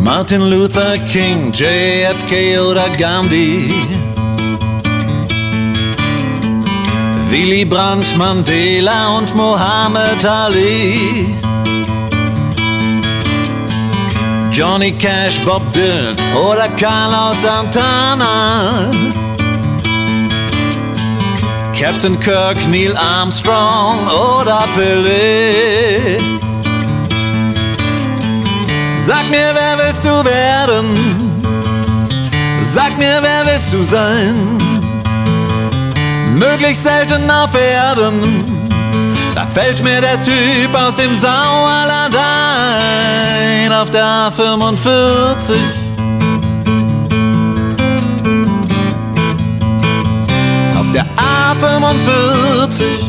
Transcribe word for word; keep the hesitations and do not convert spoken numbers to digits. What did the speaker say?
Martin Luther King, J F K oder Gandhi, Willy Brandt, Mandela und Muhammad Ali, Johnny Cash, Bob Dylan oder Carlos Santana, Captain Kirk, Neil Armstrong oder Pelé. Sag mir, wer willst du werden? Sag mir, wer willst du sein? Möglichst selten auf Erden, da fällt mir der Typ aus dem Sauerland ein, auf der A fünfundvierzig. Auf der A fünfundvierzig.